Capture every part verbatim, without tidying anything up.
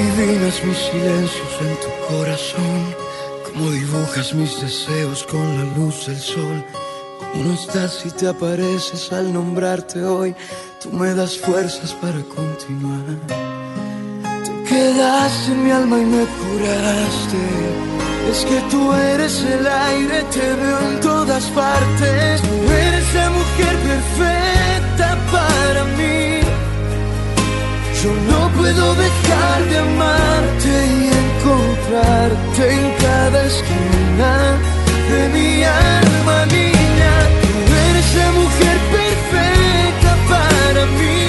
adivinas mis silencios en tu corazón, cómo dibujas mis deseos con la luz del sol. Como no estás y te apareces al nombrarte hoy, tú me das fuerzas para continuar. Te quedaste en mi alma y me curaste. Es que tú eres el aire, te veo en todas partes. Tú eres la mujer perfecta para mí. Yo no puedo dejar de amarte y encontrarte en cada esquina de mi alma, niña. Tú eres la mujer perfecta para mí.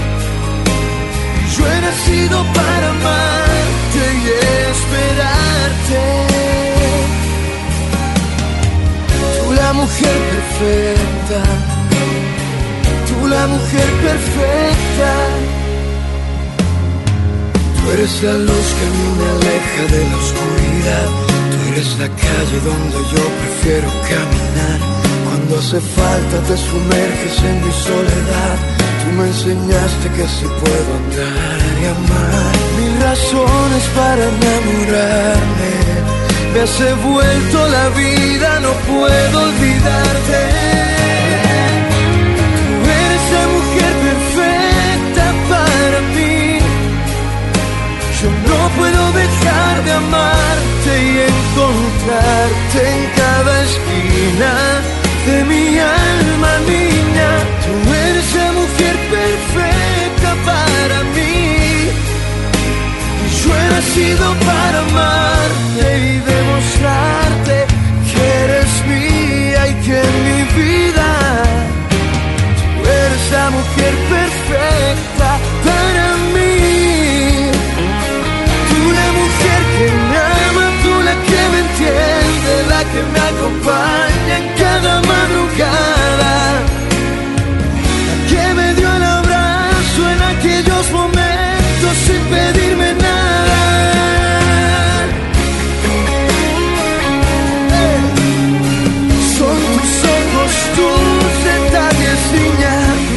Yo he nacido para amarte y esperarte. Tú la mujer perfecta, tú la mujer perfecta. Tú eres la luz que a mí me aleja de la oscuridad. Tú eres la calle donde yo prefiero caminar. Cuando hace falta te sumerges en mi soledad. Tú me enseñaste que así puedo andar y amar. Mil razones para enamorarme. Me has devuelto la vida, no puedo olvidarte. Tú eres la mujer perfecta para mí. Yo no puedo dejar de amarte y encontrarte en cada esquina de mi alma, niña. Tú eres la mujer perfecta para mí. Y yo he nacido para amarte y demostrarte que eres mía y que en mi vida tú eres la mujer perfecta para mí. Que me ama, tú la que me entiende, la que me acompaña en cada madrugada, la que me dio el abrazo en aquellos momentos sin pedirme nada. Eh. Son tus ojos, tus detalles, niña.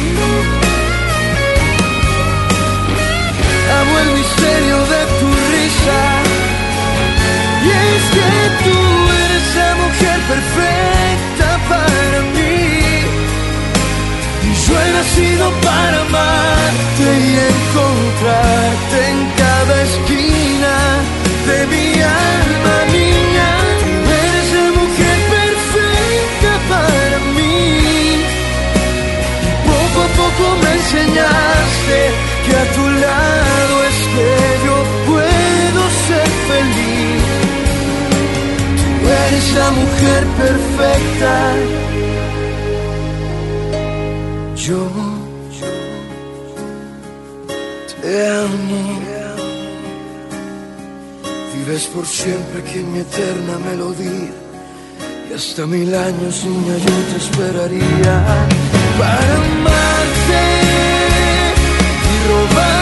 Amo el misterio de tu risa. Y es que tú eres la mujer perfecta para mí. Y yo he nacido para amarte y encontrarte en cada esquina de mi alma, niña. Tú eres la mujer perfecta para mí. Y poco a poco me enseñaste que a tu lado es que yo puedo ser feliz. Tú eres la mujer perfecta. Yo, yo te amo. Vives por siempre aquí en mi eterna melodía. Y hasta mil años, niña, yo te esperaría para amarte y robar